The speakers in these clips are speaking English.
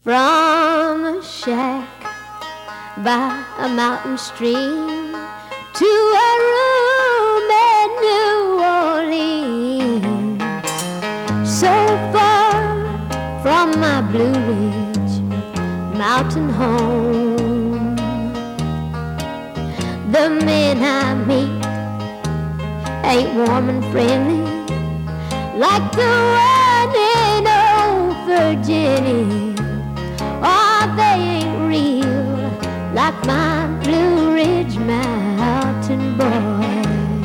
From a shack by a mountain stream to a room in New Orleans, so far from my Blue Ridge mountain home. The men I meet ain't warm and friendly like the one in old Virginia. Oh, they ain't real like my Blue Ridge mountain boy.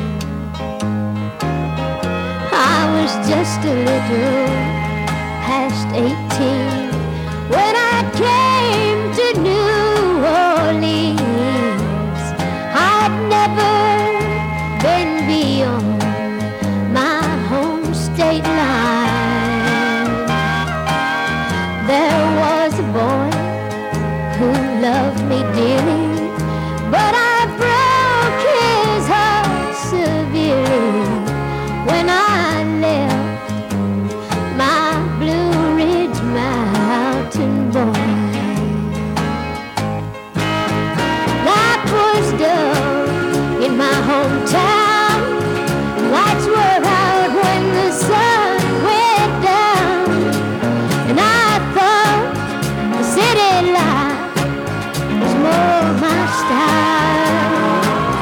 I was just a little past 18 when I came to New Orleans. I'd never been beyond my home state line. There was a boy who loved me dearly, but I broke his heart severely when I left my Blue Ridge mountain boy. Life was dull in my hometown. Lights were out when the sun went down, and I thought the city life was more my style.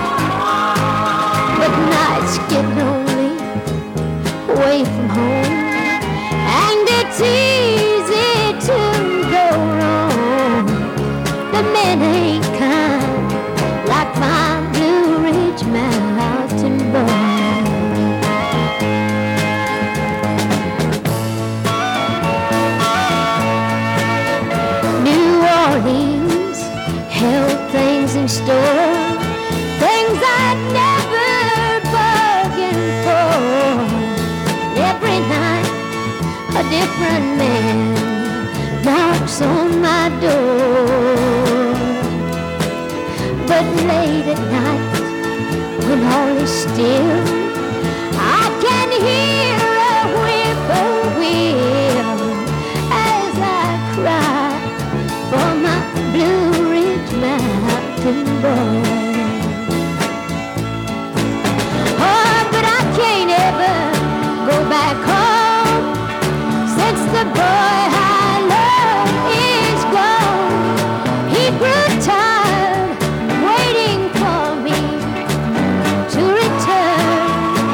But nights get lonely away from home, and it's easy to go wrong. The men ain't kind like my Blue Ridge mountain boy. New Orleans held things in store, things I'd never bargained for. Every night a different man knocks on my door. But late at night, when all is still, I can hear a whippoorwill as I cry for my Blue Ridge mountain boy. Oh, but I can't ever go back home, since the boy I love is gone. He grew tired waiting for me to return.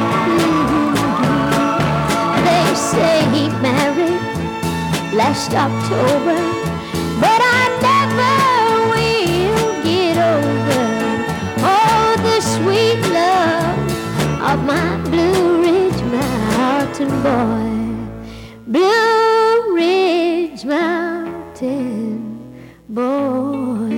They say he married last October, but I never will get over the sweet love of my Blue Ridge mountain boy. Blue Ridge mountain boy.